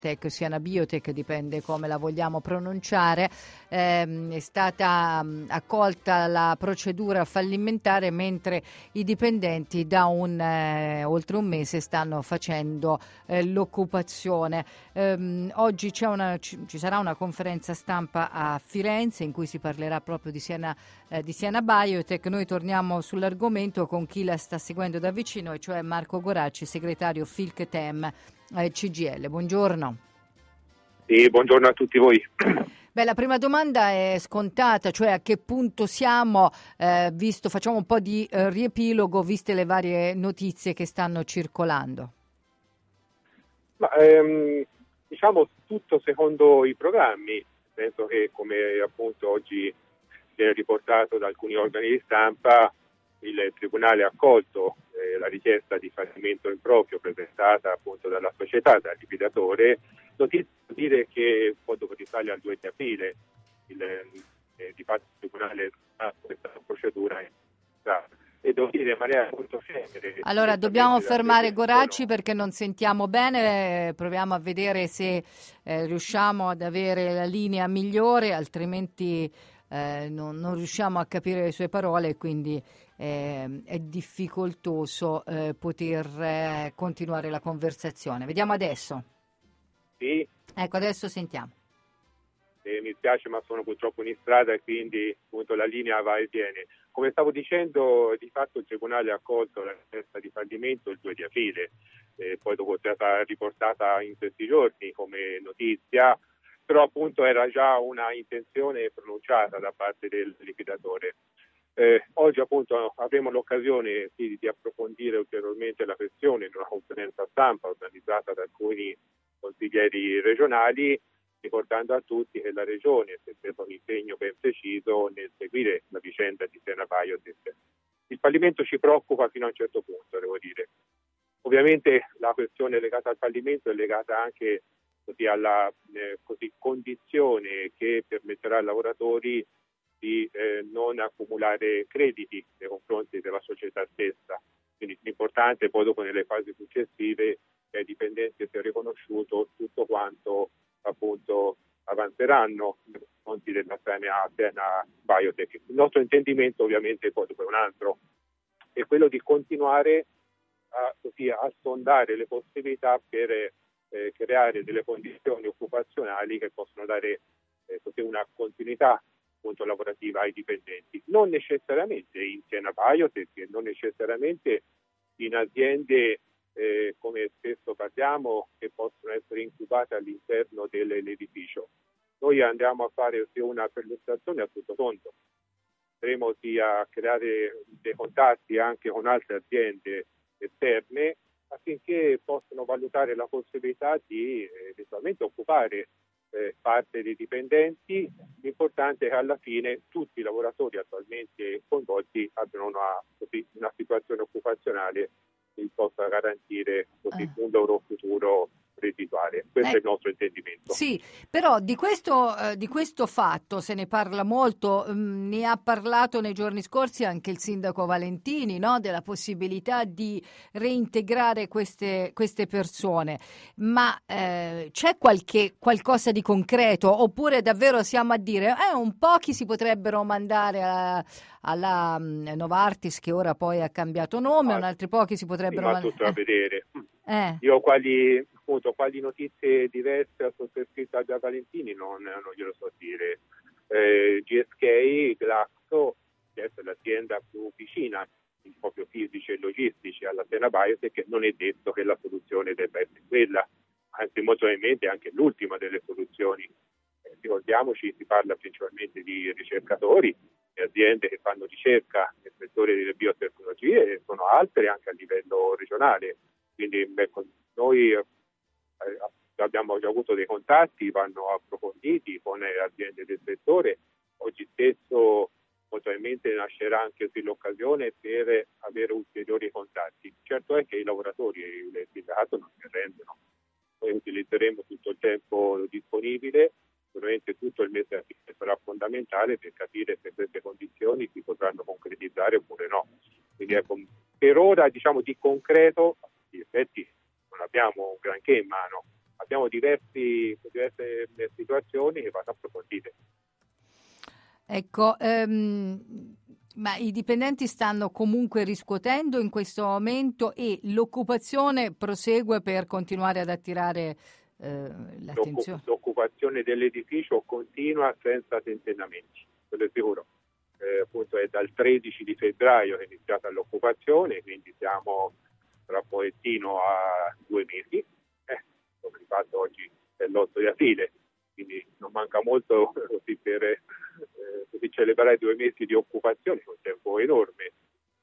Siena Biotech, dipende come la vogliamo pronunciare, è stata accolta la procedura fallimentare, mentre i dipendenti da oltre un mese stanno facendo l'occupazione. Oggi ci sarà una conferenza stampa a Firenze in cui si parlerà proprio di Siena Biotech. Noi torniamo sull'argomento con chi la sta seguendo da vicino, e cioè Marco Goracci, segretario Filctem CGIL. Buongiorno. Sì, buongiorno a tutti voi. Beh, la prima domanda è scontata, cioè a che punto siamo, facciamo un po' di riepilogo, viste le varie notizie che stanno circolando. Ma, diciamo tutto secondo i programmi, penso che come appunto oggi viene riportato da alcuni organi di stampa, il Tribunale ha accolto la richiesta di fallimento improprio presentata appunto dalla società, dal liquidatore. Notizia dire che dopo risale al 2 di aprile di fatto il Tribunale ha questa procedura e devo dire in maniera molto celere. Allora dobbiamo fermare Goracci perché non sentiamo bene, proviamo a vedere se riusciamo ad avere la linea migliore, altrimenti non riusciamo a capire le sue parole, quindi è difficoltoso poter continuare la conversazione. Vediamo adesso. Sì. Ecco, adesso sentiamo. Mi spiace, ma sono purtroppo in strada e quindi appunto la linea va e viene. Come stavo dicendo, di fatto il Tribunale ha accolto la richiesta di fallimento il 2 di aprile, poi dopo è stata riportata in questi giorni come notizia, però appunto era già una intenzione pronunciata da parte del liquidatore. Oggi appunto avremo l'occasione di approfondire ulteriormente la questione in una conferenza stampa organizzata da alcuni consiglieri regionali, ricordando a tutti che la Regione si è preso un impegno ben preciso nel seguire la vicenda di Siena Biotech. Il fallimento ci preoccupa fino a un certo punto, devo dire. Ovviamente la questione legata al fallimento è legata anche alla condizione che permetterà ai lavoratori di non accumulare crediti nei confronti della società stessa. Quindi l'importante poi dopo nelle fasi successive che ai dipendenti sia riconosciuto tutto quanto appunto avanzeranno nei confronti della Siena Biotech. Il nostro intendimento ovviamente poi dopo è un altro, è quello di continuare a sondare le possibilità per creare delle condizioni occupazionali che possono dare una continuità appunto lavorativa ai dipendenti, non necessariamente in Siena Biotech, non necessariamente in aziende come spesso parliamo che possono essere incubate all'interno dell'edificio. Noi andiamo a fare una perlustrazione a tutto tondo, andremo a creare dei contatti anche con altre aziende esterne affinché possano valutare la possibilità di eventualmente occupare parte dei dipendenti. L'importante è che alla fine tutti i lavoratori attualmente coinvolti abbiano una situazione occupazionale che possa garantire un loro futuro reddituale. Questo è il nostro intendimento. Sì, però di questo fatto se ne parla molto, ne ha parlato nei giorni scorsi anche il sindaco Valentini, no? Della possibilità di reintegrare queste persone, ma c'è qualcosa di concreto, oppure davvero siamo a dire un pochi si potrebbero mandare alla Novartis, che ora poi ha cambiato nome, altri pochi si potrebbero mandare. Ma tutto da vedere. Io quali notizie diverse ha sottoscritto da Valentini non glielo so dire. GSK, Glaxo, che è l'azienda più vicina in proprio fisici e logistici alla Siena Biotech, non è detto che la soluzione debba essere quella, anzi molto probabilmente anche l'ultima delle soluzioni. Ricordiamoci, si parla principalmente di ricercatori e aziende che fanno ricerca nel settore delle biotecnologie e sono altre anche a livello regionale. Quindi noi abbiamo già avuto dei contatti, vanno approfonditi con le aziende del settore. Oggi stesso probabilmente nascerà anche qui l'occasione per avere ulteriori contatti. Certo è che i lavoratori e il sindacato non si arrendono. Noi utilizzeremo tutto il tempo disponibile, sicuramente tutto il mese di aprile sarà fondamentale per capire se queste condizioni si potranno concretizzare oppure no. Quindi per ora di concreto, in effetti non abbiamo un granché in mano, abbiamo diverse situazioni che vanno approfondite. Ecco, ma i dipendenti stanno comunque riscuotendo in questo momento e l'occupazione prosegue per continuare ad attirare l'attenzione? L'occupazione dell'edificio continua senza tentennamenti, quello è sicuro. Appunto è dal 13 di febbraio che è iniziata l'occupazione, quindi siamo tra un pochettino a 2 mesi. Come di fatto oggi è l'8 di aprile, quindi non manca molto così per così celebrare 2 mesi di occupazione, un tempo enorme.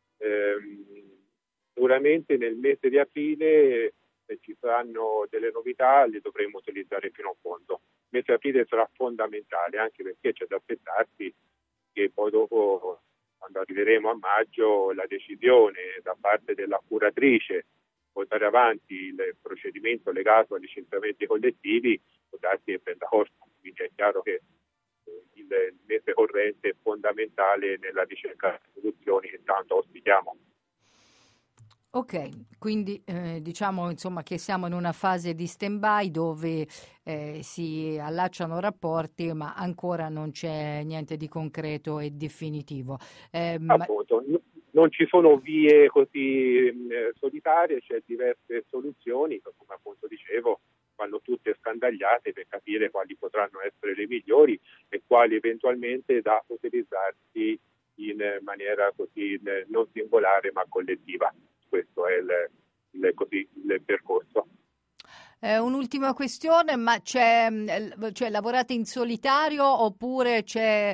Sicuramente nel mese di aprile, se ci saranno delle novità, le dovremo utilizzare fino a fondo. Il mese di aprile sarà fondamentale, anche perché c'è da aspettarsi che poi dopo, quando arriveremo a maggio, la decisione da parte della curatrice portare avanti il procedimento legato ai licenziamenti collettivi può darsi che prenda corso. Quindi è chiaro che il mese corrente è fondamentale nella ricerca di soluzioni che tanto auspichiamo. Ok, quindi diciamo insomma che siamo in una fase di stand-by dove si allacciano rapporti, ma ancora non c'è niente di concreto e definitivo. Appunto, non ci sono vie così solitarie, c'è diverse soluzioni, come appunto dicevo, vanno tutte scandagliate per capire quali potranno essere le migliori e quali eventualmente da utilizzarsi in maniera così non singolare ma collettiva. Questo è il percorso. Un'ultima questione, ma cioè, lavorate in solitario oppure c'è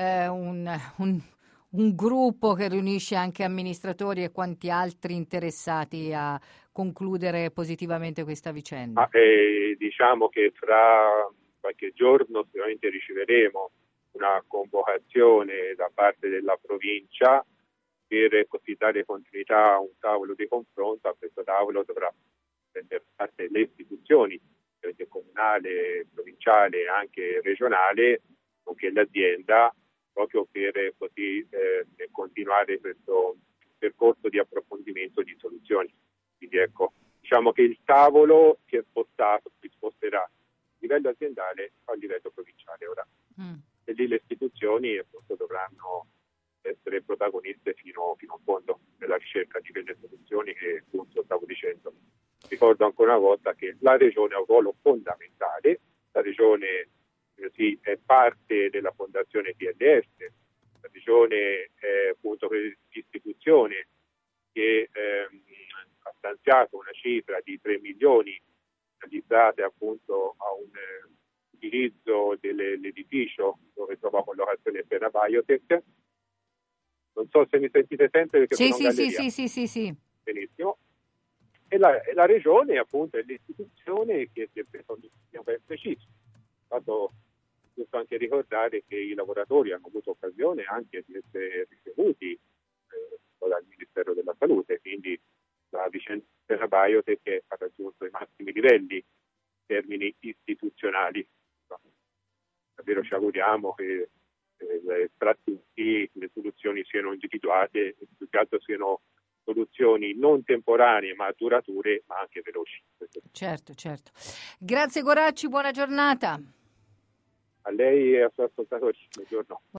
un gruppo che riunisce anche amministratori e quanti altri interessati a concludere positivamente questa vicenda? Diciamo che fra qualche giorno sicuramente riceveremo una convocazione da parte della provincia per così dare continuità a un tavolo di confronto. A questo tavolo dovrà prendere parte le istituzioni, comunale, provinciale e anche regionale, nonché l'azienda, proprio per così continuare questo percorso di approfondimento di soluzioni. Quindi ecco, diciamo che il tavolo si sposterà a livello aziendale a livello provinciale ora. E lì le istituzioni appunto dovranno essere protagoniste fino a fondo nella ricerca di quelle soluzioni che appunto stavo dicendo. Ricordo ancora una volta che la Regione ha un ruolo fondamentale, la Regione è parte della Fondazione PLS, la Regione è appunto quell'istituzione che ha stanziato una cifra di 3 milioni realizzate appunto a un utilizzo dell'edificio dove trova collocazione per la Biotech. Non so se mi sentite sempre perché sono in galleria. Sì. Benissimo. E la Regione appunto è l'istituzione che si è presa un preciso. Fatto giusto anche ricordare che i lavoratori hanno avuto occasione anche di essere ricevuti dal Ministero della Salute, quindi la vicenda della Biotech ha raggiunto i massimi livelli in termini istituzionali. Davvero ci auguriamo che tra tutti le soluzioni siano individuate e più che altro siano soluzioni non temporanee ma durature ma anche veloci. Certo. Grazie Goracci, buona giornata. A lei e ai suoi ascoltatori, buongiorno.